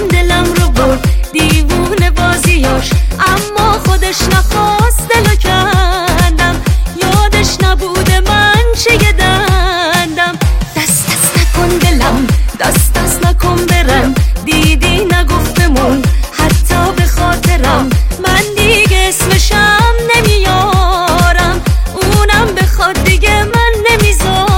دلم رو برد دیوونه بازیاش، اما خودش نخواست دلو کندم، یادش نبوده من چه دندم. دست دست نکن دلم، دست دست نکن برم، دیدی نگفتمون حتی به خاطرم، من دیگه اسمشم نمیارم، اونم بخواد دیگه من نمیذارم.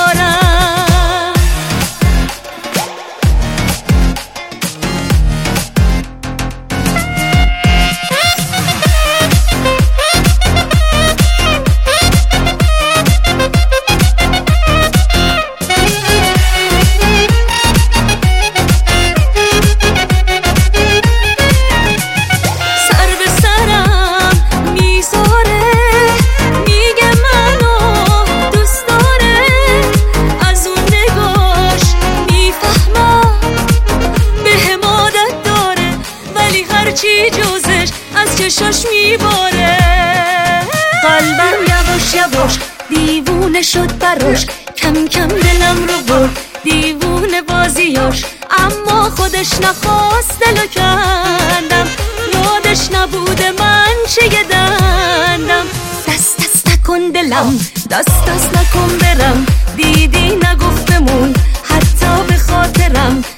چی جوزش از چشاش میباره، قلبم یواش یواش دیوونه شد براش، کم کم دلم رو برد دیوونه بازیاش، اما خودش نخواست دلو کندم، یادش نبوده من چه دندم. دست دست نکن دلم، دست دست نکن برم، دیدی نگفتمون حتی به خاطرم،